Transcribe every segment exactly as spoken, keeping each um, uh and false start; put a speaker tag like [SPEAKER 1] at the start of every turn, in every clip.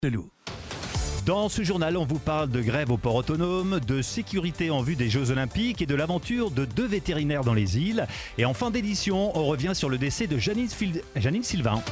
[SPEAKER 1] Leloup. Dans ce journal, on vous parle de grève au port autonome, de sécurité en vue des Jeux Olympiques et de l'aventure de deux vétérinaires dans les îles. Et en fin d'édition, on revient sur le décès de Janine, Fil- Janine Sylvain.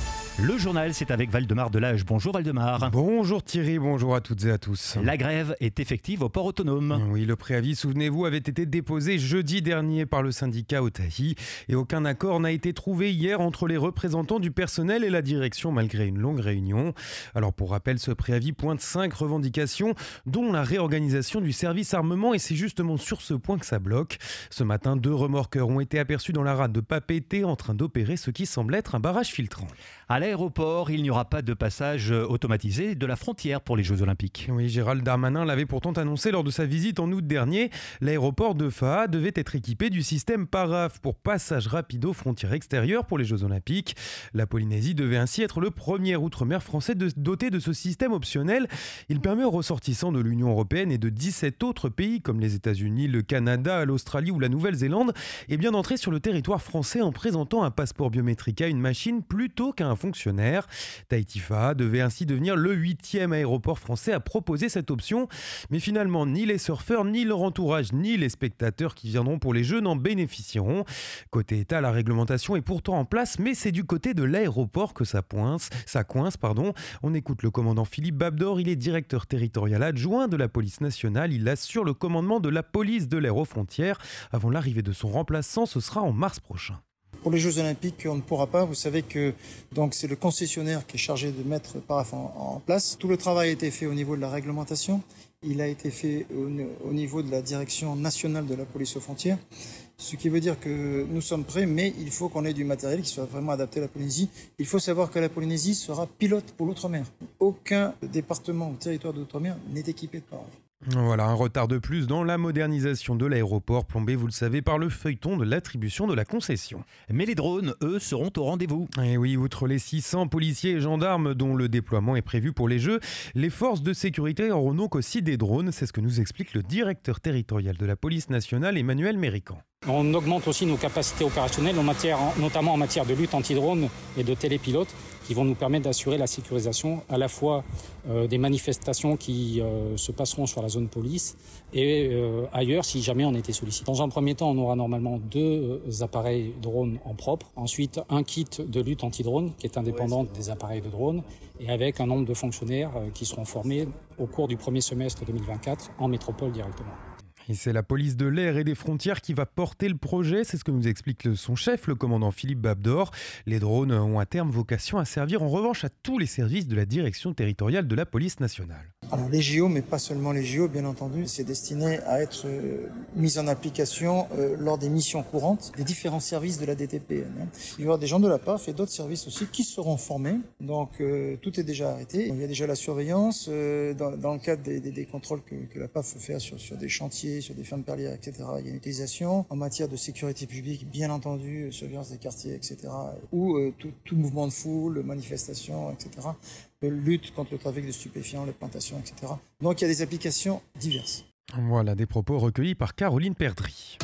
[SPEAKER 1] Le journal, c'est avec Valdemar Delage. Bonjour Valdemar.
[SPEAKER 2] Bonjour Thierry, bonjour à toutes et à tous.
[SPEAKER 1] La grève est effective au port autonome.
[SPEAKER 2] Oui, le préavis, souvenez-vous, avait été déposé jeudi dernier par le syndicat Otahi et aucun accord n'a été trouvé hier entre les représentants du personnel et la direction malgré une longue réunion. Alors pour rappel, ce préavis pointe cinq revendications dont la réorganisation du service armement et c'est justement sur ce point que ça bloque. Ce matin, deux remorqueurs ont été aperçus dans la rade de Papeete en train d'opérer ce qui semble être un barrage filtrant.
[SPEAKER 1] À l'aéroport, il n'y aura pas de passage automatisé de la frontière pour les Jeux Olympiques.
[SPEAKER 2] Oui, Gérald Darmanin l'avait pourtant annoncé lors de sa visite en août dernier. L'aéroport de Faa devait être équipé du système PARAF pour passage rapide aux frontières extérieures pour les Jeux Olympiques. La Polynésie devait ainsi être le premier outre-mer français de, doté de ce système optionnel. Il permet aux ressortissants de l'Union européenne et de dix-sept autres pays comme les États-Unis, le Canada, l'Australie ou la Nouvelle-Zélande et bien d'entrer sur le territoire français en présentant un passeport biométrique à une machine plutôt qu'à un fonctionnaire. Tahiti Faa devait ainsi devenir le huitième aéroport français à proposer cette option. Mais finalement, ni les surfeurs, ni leur entourage, ni les spectateurs qui viendront pour les Jeux n'en bénéficieront. Côté État, la réglementation est pourtant en place, mais c'est du côté de l'aéroport que ça coince. Ça coince pardon. On écoute le commandant Philippe Babdor, il est directeur territorial adjoint de la police nationale. Il assure le commandement de la police de l'air aux frontières. Avant l'arrivée de son remplaçant, ce sera en mars prochain.
[SPEAKER 3] Pour les Jeux Olympiques, on ne pourra pas. Vous savez que donc c'est le concessionnaire qui est chargé de mettre PARAF en, en place. Tout le travail a été fait au niveau de la réglementation. Il a été fait au, au niveau de la direction nationale de la police aux frontières. Ce qui veut dire que nous sommes prêts, mais il faut qu'on ait du matériel qui soit vraiment adapté à la Polynésie. Il faut savoir que la Polynésie sera pilote pour l'outre-mer. Aucun département ou territoire d'outre-mer n'est équipé de PARAF.
[SPEAKER 2] Voilà, un retard de plus dans la modernisation de l'aéroport, plombé, vous le savez, par le feuilleton de l'attribution de la concession.
[SPEAKER 1] Mais les drones, eux, seront au rendez-vous.
[SPEAKER 2] Et oui, outre les six cents policiers et gendarmes dont le déploiement est prévu pour les Jeux, les forces de sécurité auront donc aussi des drones. C'est ce que nous explique le directeur territorial de la police nationale, Emmanuel Mérican.
[SPEAKER 4] On augmente aussi nos capacités opérationnelles, en matière, notamment en matière de lutte anti-drone et de télépilote, qui vont nous permettre d'assurer la sécurisation à la fois euh, des manifestations qui euh, se passeront sur la zone police et euh, ailleurs si jamais on était sollicité. Dans un premier temps, on aura normalement deux appareils drones en propre, ensuite un kit de lutte anti-drone qui est indépendant des appareils de drone et avec un nombre de fonctionnaires euh, qui seront formés au cours du premier semestre deux mille vingt-quatre en métropole directement.
[SPEAKER 2] Et c'est la police de l'air et des frontières qui va porter le projet, c'est ce que nous explique son chef, le commandant Philippe Babdor. Les drones ont à terme vocation à servir en revanche à tous les services de la direction territoriale de la police nationale.
[SPEAKER 3] Alors les J O, mais pas seulement les J O, bien entendu, c'est destiné à être euh, mis en application euh, lors des missions courantes des différents services de la D T P. Hein. Il va y avoir des gens de la P A F et d'autres services aussi qui seront formés. Donc euh, tout est déjà arrêté. Il y a déjà la surveillance euh, dans, dans le cadre des, des, des contrôles que, que la P A F fait sur, sur des chantiers, sur des fermes perlières, et cetera. Il y a une utilisation en matière de sécurité publique, bien entendu, surveillance des quartiers, et cetera. Ou euh, tout, tout mouvement de foule, manifestation, et cetera. Lutte contre le trafic de stupéfiants, les plantations, et cetera. Donc il y a des applications diverses.
[SPEAKER 2] Voilà des propos recueillis par Caroline Perdry.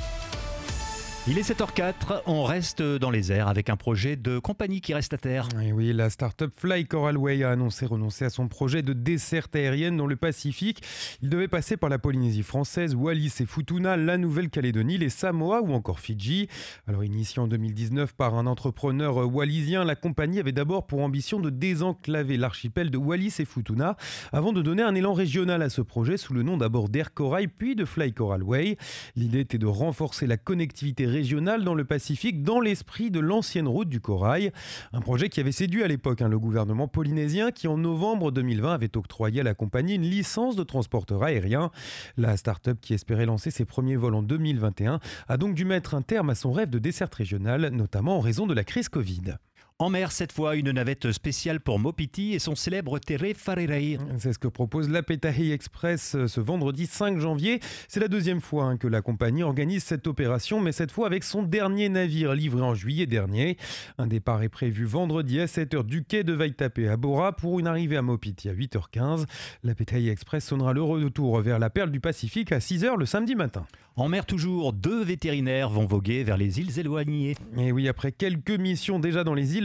[SPEAKER 1] Il est sept heures quatre, on reste dans les airs avec un projet de compagnie qui reste à terre.
[SPEAKER 2] Et oui, la start-up Fly Coralway a annoncé renoncer à son projet de desserte aérienne dans le Pacifique. Il devait passer par la Polynésie française, Wallis et Futuna, la Nouvelle-Calédonie, les Samoa ou encore Fidji. Alors initiée en deux mille dix-neuf par un entrepreneur wallisien, la compagnie avait d'abord pour ambition de désenclaver l'archipel de Wallis et Futuna avant de donner un élan régional à ce projet sous le nom d'abord d'Air Corail puis de Fly Coralway. L'idée était de renforcer la connectivité régionale régionale dans le Pacifique dans l'esprit de l'ancienne route du corail. Un projet qui avait séduit à l'époque hein, le gouvernement polynésien qui en novembre deux mille vingt avait octroyé à la compagnie une licence de transporteur aérien. La start-up qui espérait lancer ses premiers vols en deux mille vingt et un a donc dû mettre un terme à son rêve de desserte régionale, notamment en raison de la crise Covid.
[SPEAKER 1] En mer, cette fois, une navette spéciale pour Mopiti et son célèbre Tere Wharerei.
[SPEAKER 2] C'est ce que propose la Petahi Express ce vendredi cinq janvier. C'est la deuxième fois hein, que la compagnie organise cette opération, mais cette fois avec son dernier navire livré en juillet dernier. Un départ est prévu vendredi à sept heures du quai de Vaitapé à Bora pour une arrivée à Mopiti à huit heures quinze. La Petahi Express sonnera le retour vers la perle du Pacifique à six heures le samedi matin.
[SPEAKER 1] En mer toujours, deux vétérinaires vont voguer vers les îles éloignées.
[SPEAKER 2] Et oui, après quelques missions déjà dans les îles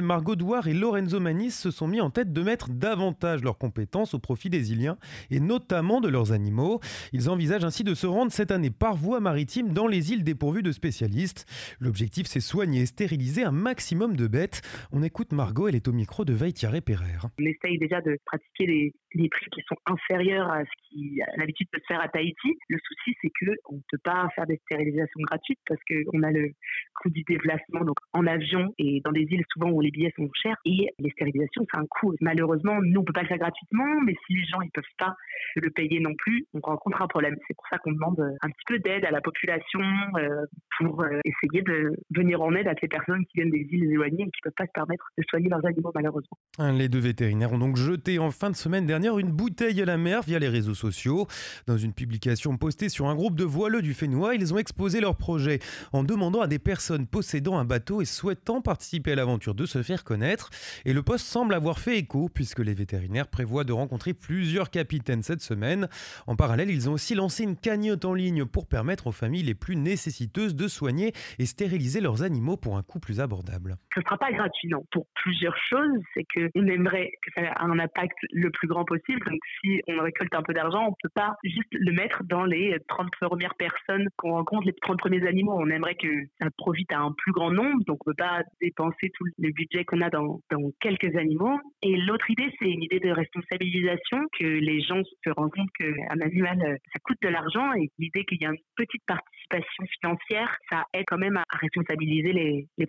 [SPEAKER 2] Margot Douard et Lorenzo Manis se sont mis en tête de mettre davantage leurs compétences au profit des Iliens et notamment de leurs animaux. Ils envisagent ainsi de se rendre cette année par voie maritime dans les îles dépourvues de spécialistes. L'objectif, c'est soigner et stériliser un maximum de bêtes. On écoute Margot, elle est au micro de Vaïtiaré-Pereire.
[SPEAKER 5] On essaye déjà de pratiquer les, les prix qui sont inférieurs à ce qui à l'habitude peut se faire à Tahiti. Le souci, c'est qu'on ne peut pas faire des stérilisations gratuites parce qu'on a le coût du déplacement donc en avion et dans des îles souvent où les billets sont chers et les stérilisations, c'est un coût. Malheureusement, nous, on ne peut pas le faire gratuitement, mais si les gens ne peuvent pas le payer non plus, on rencontre un problème. C'est pour ça qu'on demande un petit peu d'aide à la population euh, pour euh, essayer de venir en aide à ces personnes qui viennent des îles éloignées et qui ne peuvent pas se permettre de soigner leurs animaux, malheureusement.
[SPEAKER 2] Les deux vétérinaires ont donc jeté en fin de semaine dernière une bouteille à la mer via les réseaux sociaux. Dans une publication postée sur un groupe de voileux du Fénois, ils ont exposé leur projet en demandant à des personnes possédant un bateau et souhaitant participer à l'aventure de se faire connaître. Et le post semble avoir fait écho puisque les vétérinaires prévoient de rencontrer plusieurs capitaines cette semaine. En parallèle, ils ont aussi lancé une cagnotte en ligne pour permettre aux familles les plus nécessiteuses de soigner et stériliser leurs animaux pour un coût plus abordable.
[SPEAKER 5] Ce ne sera pas gratuit, non. Pour plusieurs choses, c'est qu'on aimerait que ça ait un impact le plus grand possible. Donc si on récolte un peu d'argent, on ne peut pas juste le mettre dans les trente premières personnes qu'on rencontre, les trente premiers animaux. On aimerait que ça profite à un plus grand nombre, donc on ne peut pas dépenser tout le budget qu'on a dans, dans quelques animaux. Et l'autre idée, c'est une idée de responsabilisation, que les gens se rendent compte qu'un animal, ça coûte de l'argent et l'idée qu'il y a une petite participation financière, ça aide quand même à responsabiliser les, les